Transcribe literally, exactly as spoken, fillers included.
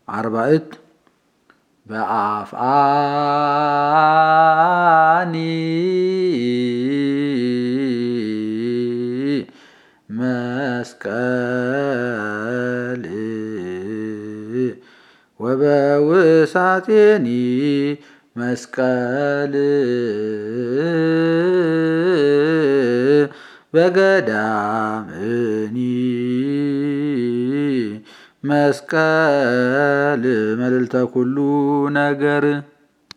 አርባዕት በአፍአኒ መስቀል ወበውሳጤኒ መስቀል በገዳምኒ መስቀል መልዕልተ ኩሉ ነገር